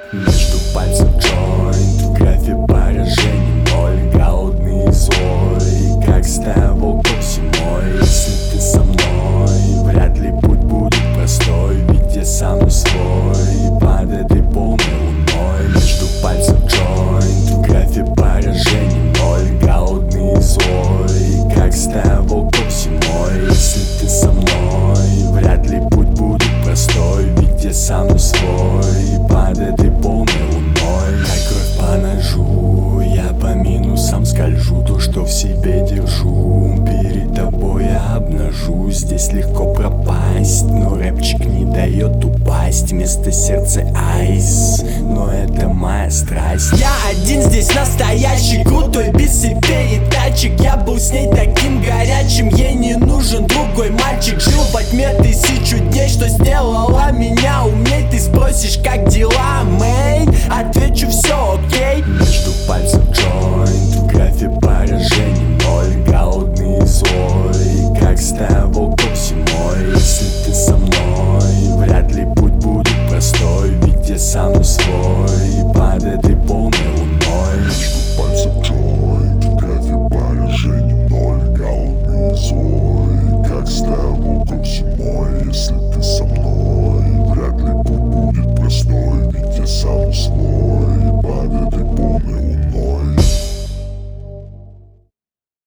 Между пальцев джойнт, в графе поражений ноль. Голодный и злой, как стая волков зимой. Если ты со мной, вряд ли путь будет простой, ведь я сам не свой под этой полной луной. Между пальцев джойнт, в графе поражений ноль. Голодный и злой, как стая волков зимой. Если ты со мной, вряд ли путь будет простой, ведь я сам не свой под этой полной луной. Как кровь по ножу, я по минусам скольжу. То, что в себе держу, перед тобой я обнажу. Здесь легко пропасть, но рэпчик не дает упасть. Вместо сердца айс, но это моя страсть. Я один здесь настоящий, крутой, без передатчик. Я был с ней таким горячим, ей не нужен другой мальчик. Жил во тьме 1000 дней, что сделала меня умней. Ты спросишь, как дела, мэй? Отвечу, все окей. Между пальцев